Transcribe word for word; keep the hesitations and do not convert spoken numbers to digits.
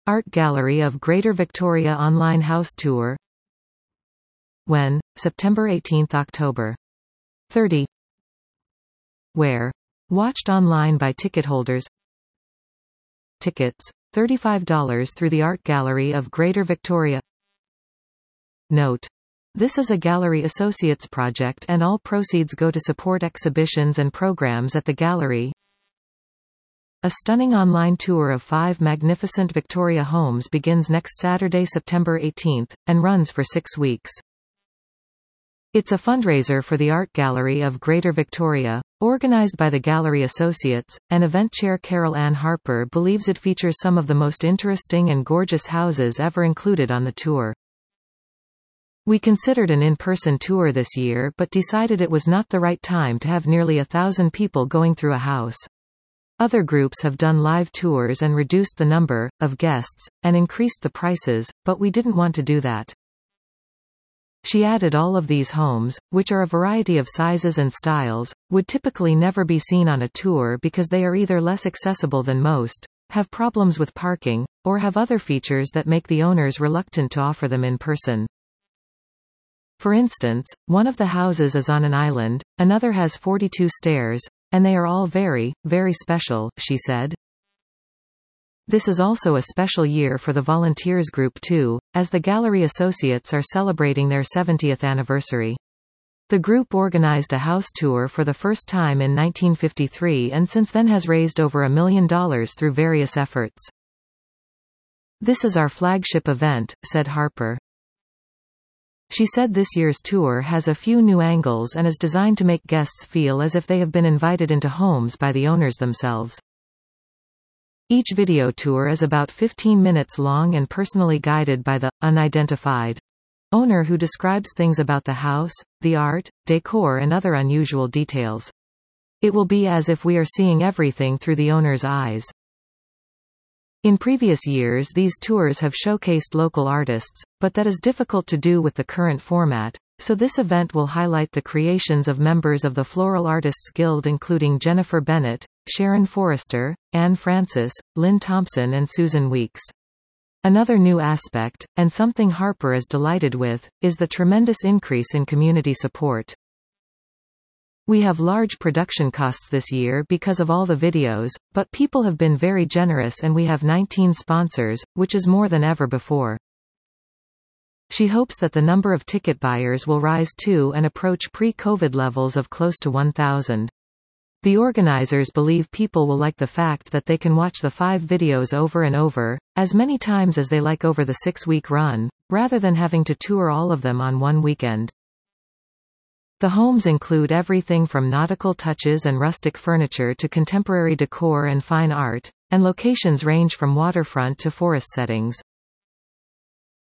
Art Gallery of Greater Victoria online house tour. When? September eighteenth to October thirtieth. Where? Watched online by ticket holders. Tickets, thirty-five dollars through the Art Gallery of Greater Victoria. Note: this is a Gallery Associates project and all proceeds go to support exhibitions and programs at the gallery. A stunning online tour of five magnificent Victoria homes begins next Saturday, September eighteenth, and runs for six weeks. It's a fundraiser for the Art Gallery of Greater Victoria, organised by the Gallery Associates, and event chair Carol Ann Harper believes it features some of the most interesting and gorgeous houses ever included on the tour. We considered an in-person tour this year but decided it was not the right time to have nearly a thousand people going through a house. Other groups have done live tours and reduced the number of guests, and increased the prices, but we didn't want to do that. She added all of these homes, which are a variety of sizes and styles, would typically never be seen on a tour because they are either less accessible than most, have problems with parking, or have other features that make the owners reluctant to offer them in person. For instance, one of the houses is on an island, another has forty-two stairs, and they are all very, very special, she said. This is also a special year for the Volunteers Group too, as the Gallery Associates are celebrating their seventieth anniversary. The group organized a house tour for the first time in nineteen fifty-three and since then has raised over a million dollars through various efforts. This is our flagship event, said Harper. She said this year's tour has a few new angles and is designed to make guests feel as if they have been invited into homes by the owners themselves. Each video tour is about fifteen minutes long and personally guided by the unidentified owner who describes things about the house, the art, decor and other unusual details. It will be as if we are seeing everything through the owner's eyes. In previous years these tours have showcased local artists, but that is difficult to do with the current format, so this event will highlight the creations of members of the Floral Artists Guild including Jennifer Bennett, Sharon Forrester, Anne Francis, Lynn Thompson and Susan Weeks. Another new aspect, and something Harper is delighted with, is the tremendous increase in community support. We have large production costs this year because of all the videos, but people have been very generous and we have nineteen sponsors, which is more than ever before. She hopes that the number of ticket buyers will rise too and approach pre-COVID levels of close to one thousand. The organizers believe people will like the fact that they can watch the five videos over and over, as many times as they like over the six-week run, rather than having to tour all of them on one weekend. The homes include everything from nautical touches and rustic furniture to contemporary decor and fine art, and locations range from waterfront to forest settings.